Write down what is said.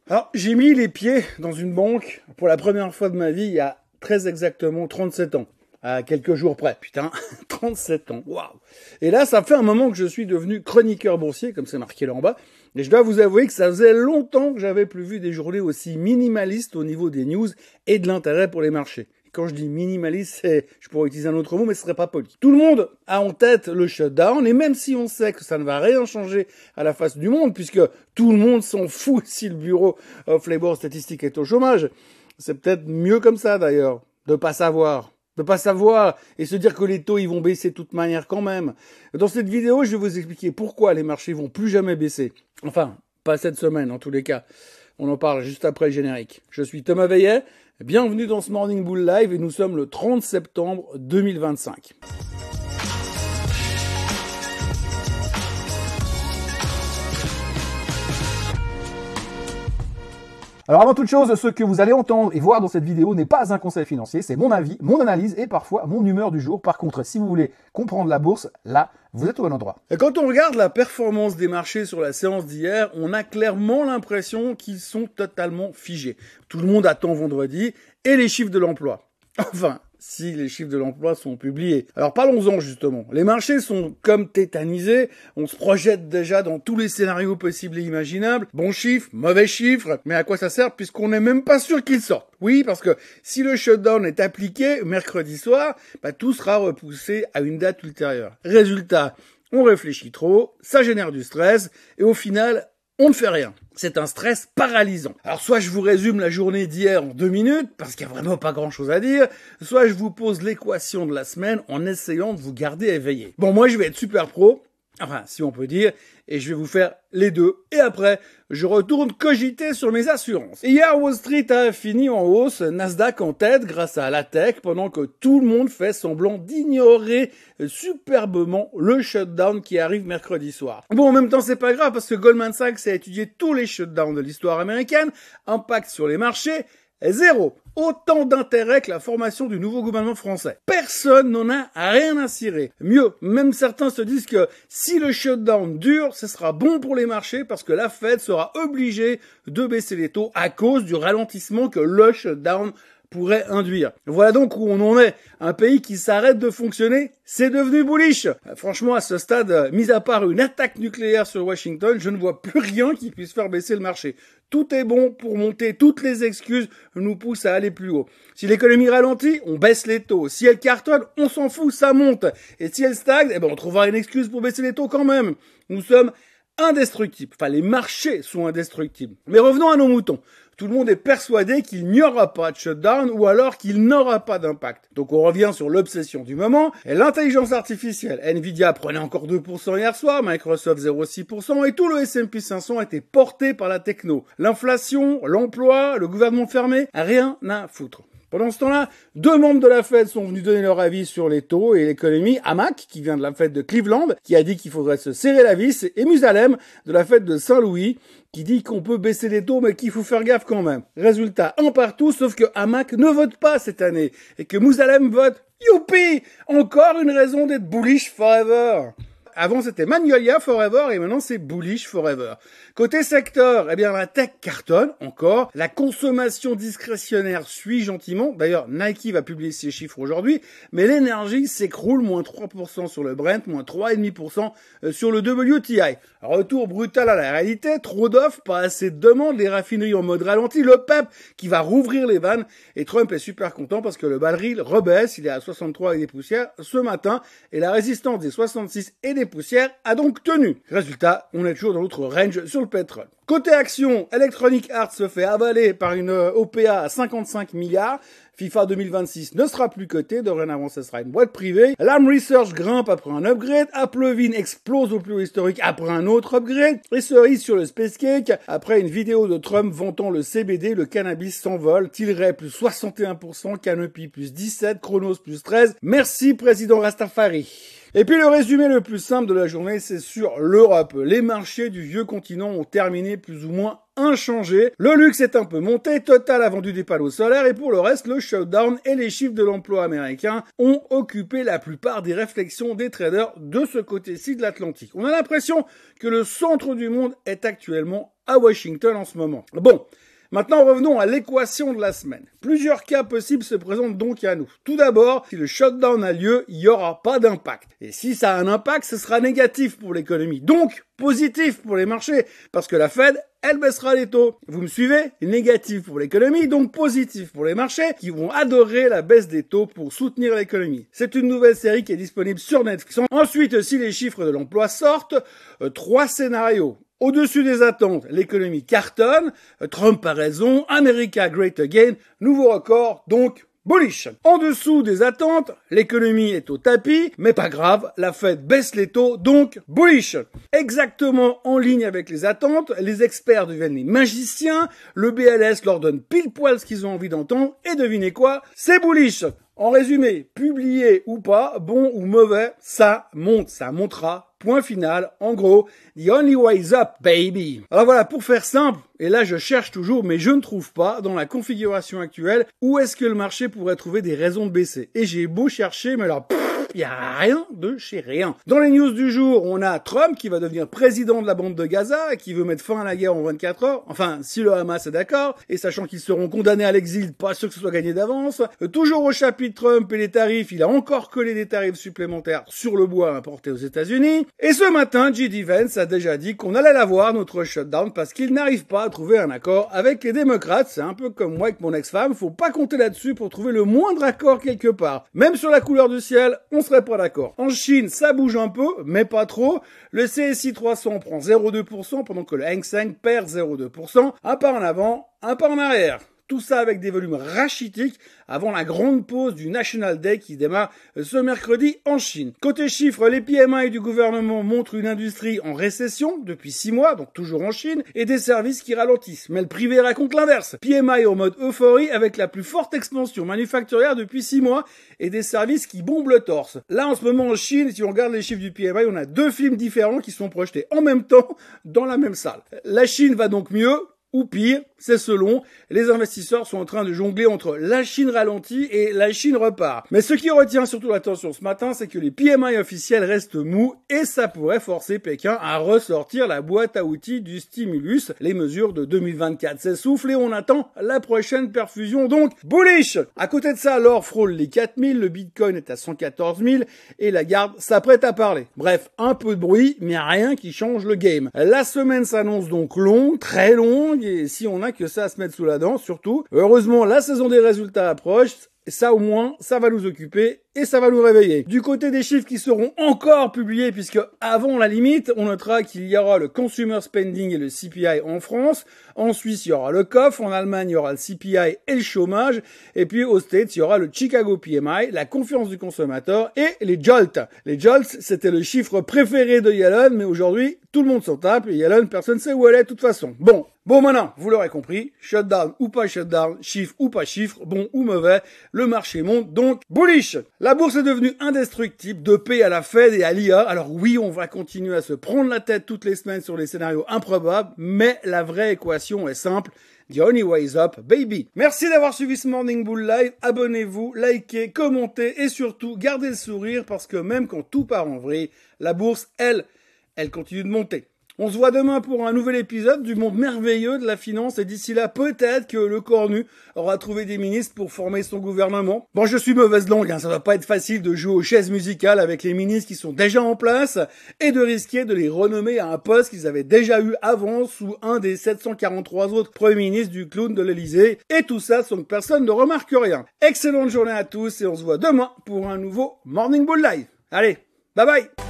Alors, j'ai mis les pieds dans une banque pour la première fois de ma vie il y a très exactement 37 ans. À quelques jours près. Putain, 37 ans, waouh. Et là, ça fait un moment que je suis devenu chroniqueur boursier, comme c'est marqué là en bas. Et je dois vous avouer que ça faisait longtemps que j'avais plus vu des journées aussi minimalistes au niveau des news et de l'intérêt pour les marchés. Quand je dis minimaliste, je pourrais utiliser un autre mot, mais ce serait pas poli. Tout le monde a en tête le shutdown, et même si on sait que ça ne va rien changer à la face du monde, puisque tout le monde s'en fout si le Bureau of Labor Statistics est au chômage, c'est peut-être mieux comme ça d'ailleurs, de pas savoir et se dire que les taux ils vont baisser de toute manière quand même. Dans cette vidéo, je vais vous expliquer pourquoi les marchés vont plus jamais baisser. Enfin, pas cette semaine en tous les cas. On en parle juste après le générique. Je suis Thomas Veillet, bienvenue dans ce Morning Bull Live et nous sommes le 30 septembre 2025. Alors avant toute chose, ce que vous allez entendre et voir dans cette vidéo n'est pas un conseil financier, c'est mon avis, mon analyse et parfois mon humeur du jour. Par contre, si vous voulez comprendre la bourse, là, vous êtes au bon endroit. Et quand on regarde la performance des marchés sur la séance d'hier, on a clairement l'impression qu'ils sont totalement figés. Tout le monde attend vendredi et les chiffres de l'emploi. Enfin, si les chiffres de l'emploi sont publiés. Alors parlons-en justement. Les marchés sont comme tétanisés, on se projette déjà dans tous les scénarios possibles et imaginables. Bons chiffres, mauvais chiffres, mais à quoi ça sert puisqu'on n'est même pas sûr qu'ils sortent. Oui, parce que si le shutdown est appliqué mercredi soir, tout sera repoussé à une date ultérieure. Résultat, on réfléchit trop, ça génère du stress et au final, on ne fait rien. C'est un stress paralysant. Alors soit je vous résume la journée d'hier en 2 minutes, parce qu'il n'y a vraiment pas grand chose à dire, soit je vous pose l'équation de la semaine en essayant de vous garder éveillé. Bon, moi je vais être super pro, enfin si on peut dire, et je vais vous faire les deux. Et après, je retourne cogiter sur mes assurances. Hier, Wall Street a fini en hausse, Nasdaq en tête grâce à la tech, pendant que tout le monde fait semblant d'ignorer superbement le shutdown qui arrive mercredi soir. Bon, en même temps, c'est pas grave parce que Goldman Sachs a étudié tous les shutdowns de l'histoire américaine, impact sur les marchés, zéro. Autant d'intérêt que la formation du nouveau gouvernement français. Personne n'en a rien à cirer. Mieux, même certains se disent que si le shutdown dure, ce sera bon pour les marchés parce que la Fed sera obligée de baisser les taux à cause du ralentissement que le shutdown pourrait induire. Voilà donc où on en est. Un pays qui s'arrête de fonctionner, c'est devenu bullish. Franchement, à ce stade, mis à part une attaque nucléaire sur Washington, je ne vois plus rien qui puisse faire baisser le marché. Tout est bon pour monter, toutes les excuses nous poussent à aller plus haut. Si l'économie ralentit, on baisse les taux. Si elle cartonne, on s'en fout, ça monte. Et si elle stagne, on trouvera une excuse pour baisser les taux quand même. Nous sommes indestructibles. Enfin, les marchés sont indestructibles. Mais revenons à nos moutons. Tout le monde est persuadé qu'il n'y aura pas de shutdown ou alors qu'il n'aura pas d'impact. Donc on revient sur l'obsession du moment. Et l'intelligence artificielle. Nvidia prenait encore 2% hier soir, Microsoft 0,6% et tout le S&P 500 a été porté par la techno. L'inflation, l'emploi, le gouvernement fermé, rien à foutre. Pendant ce temps-là, 2 membres de la Fed sont venus donner leur avis sur les taux et l'économie. Hamac, qui vient de la Fed de Cleveland, qui a dit qu'il faudrait se serrer la vis, et Musalem, de la Fed de Saint-Louis, qui dit qu'on peut baisser les taux, mais qu'il faut faire gaffe quand même. Résultat, un partout, sauf que Hamac ne vote pas cette année, et que Musalem vote. Youpi! Encore une raison d'être bullish forever. Avant, c'était Magnolia Forever et maintenant, c'est Bullish Forever. Côté secteur, la tech cartonne encore. La consommation discrétionnaire suit gentiment. D'ailleurs, Nike va publier ses chiffres aujourd'hui. Mais l'énergie s'écroule, moins 3% sur le Brent, moins 3,5% sur le WTI. Retour brutal à la réalité. Trop d'offres, pas assez de demandes. Les raffineries en mode ralenti. Le PEP qui va rouvrir les vannes. Et Trump est super content parce que le baril rebaisse. Il est à 63 et des poussières ce matin. Et la résistance des 66 et des poussières a donc tenu. Résultat, on est toujours dans notre range sur le pétrole. Côté action, Electronic Arts se fait avaler par une OPA à 55 milliards. FIFA 2026 ne sera plus coté, dorénavant ce sera une boîte privée. Lam Research grimpe après un upgrade. Applevin explose au plus haut historique après un autre upgrade. Et cerise sur le Space Cake, après une vidéo de Trump vantant le CBD, le cannabis s'envole. Tilray plus 61%, Canopy plus 17%, Chronos plus 13%. Merci président Rastafari. Et puis le résumé le plus simple de la journée, c'est sur l'Europe. Les marchés du vieux continent ont terminé plus ou moins inchangés. Le luxe est un peu monté, Total a vendu des panneaux solaires et pour le reste, le shutdown et les chiffres de l'emploi américain ont occupé la plupart des réflexions des traders de ce côté-ci de l'Atlantique. On a l'impression que le centre du monde est actuellement à Washington en ce moment. Bon. Maintenant, revenons à l'équation de la semaine. Plusieurs cas possibles se présentent donc à nous. Tout d'abord, si le shutdown a lieu, il n'y aura pas d'impact. Et si ça a un impact, ce sera négatif pour l'économie. Donc, positif pour les marchés, parce que la Fed, elle baissera les taux. Vous me suivez? Négatif pour l'économie, donc positif pour les marchés, qui vont adorer la baisse des taux pour soutenir l'économie. C'est une nouvelle série qui est disponible sur Netflix. Ensuite, si les chiffres de l'emploi sortent, 3 scénarios. Au-dessus des attentes, l'économie cartonne, Trump a raison, America Great Again, nouveau record, donc bullish. En dessous des attentes, l'économie est au tapis, mais pas grave, la Fed baisse les taux, donc bullish. Exactement en ligne avec les attentes, les experts deviennent les magiciens, le BLS leur donne pile poil ce qu'ils ont envie d'entendre, et devinez quoi, c'est bullish. En résumé, publié ou pas, bon ou mauvais, ça monte, ça montera. Point final, en gros, the only way is up, baby. Alors voilà, pour faire simple, et là je cherche toujours, mais je ne trouve pas, dans la configuration actuelle, où est-ce que le marché pourrait trouver des raisons de baisser. Et j'ai beau chercher, mais alors, il y a rien de chez rien. Dans les news du jour, on a Trump qui va devenir président de la bande de Gaza, qui veut mettre fin à la guerre en 24 heures. Enfin, si le Hamas est d'accord, et sachant qu'ils seront condamnés à l'exil, pas sûr que ce soit gagné d'avance. Toujours au chapitre Trump et les tarifs, il a encore collé des tarifs supplémentaires sur le bois importé aux États-Unis. Et ce matin, J.D. Vance a déjà dit qu'on allait l'avoir, notre shutdown, parce qu'il n'arrive pas à trouver un accord avec les démocrates. C'est un peu comme moi avec mon ex-femme, faut pas compter là-dessus pour trouver le moindre accord quelque part. Même sur la couleur du ciel, on serait pas d'accord. En Chine, ça bouge un peu, mais pas trop. Le CSI 300 prend 0,2% pendant que le Hang Seng perd 0,2%. Un pas en avant, un pas en arrière. Tout ça avec des volumes rachitiques avant la grande pause du National Day qui démarre ce mercredi en Chine. Côté chiffres, les PMI du gouvernement montrent une industrie en récession depuis 6 mois, donc toujours en Chine, et des services qui ralentissent. Mais le privé raconte l'inverse. PMI en mode euphorie avec la plus forte expansion manufacturière depuis 6 mois et des services qui bombent le torse. Là, en ce moment en Chine, si on regarde les chiffres du PMI, on a 2 films différents qui sont projetés en même temps dans la même salle. La Chine va donc mieux, ou pire, c'est selon. Les investisseurs sont en train de jongler entre la Chine ralentit et la Chine repart. Mais ce qui retient surtout l'attention ce matin, c'est que les PMI officiels restent mous et ça pourrait forcer Pékin à ressortir la boîte à outils du stimulus. Les mesures de 2024 s'essoufflent et on attend la prochaine perfusion, donc bullish. À côté de ça, l'or frôle les 4000, le bitcoin est à 114 000 et la garde s'apprête à parler. Bref, un peu de bruit, mais rien qui change le game. La semaine s'annonce donc longue, très longue, et si on a que ça à se mettre sous la dent, surtout. Heureusement, la saison des résultats approche. Ça au moins, ça va nous occuper et ça va nous réveiller. Du côté des chiffres qui seront encore publiés, puisque avant la limite, on notera qu'il y aura le Consumer Spending et le CPI en France. En Suisse, il y aura le COF. En Allemagne, il y aura le CPI et le chômage. Et puis aux States, il y aura le Chicago PMI, la confiance du consommateur et les JOLTS. Les JOLTS, c'était le chiffre préféré de Yellen, mais aujourd'hui, tout le monde s'en tape. Et Yellen, personne ne sait où elle est de toute façon. Bon, maintenant, vous l'aurez compris, shutdown ou pas shutdown, chiffre ou pas chiffre, bon ou mauvais, le marché monte, donc bullish. La bourse est devenue indestructible, dopée à la Fed et à l'IA. Alors oui, on va continuer à se prendre la tête toutes les semaines sur les scénarios improbables, mais la vraie équation est simple. The only way is up, baby. Merci d'avoir suivi ce Morning Bull Live. Abonnez-vous, likez, commentez et surtout, gardez le sourire parce que même quand tout part en vrille, la bourse, elle continue de monter. On se voit demain pour un nouvel épisode du monde merveilleux de la finance et d'ici là, peut-être que le cornu aura trouvé des ministres pour former son gouvernement. Bon, je suis mauvaise langue, ça va pas être facile de jouer aux chaises musicales avec les ministres qui sont déjà en place et de risquer de les renommer à un poste qu'ils avaient déjà eu avant sous un des 743 autres premiers ministres du clown de l'Elysée. Et tout ça sans que personne ne remarque rien. Excellente journée à tous et on se voit demain pour un nouveau Morning Bull Live. Allez, bye bye!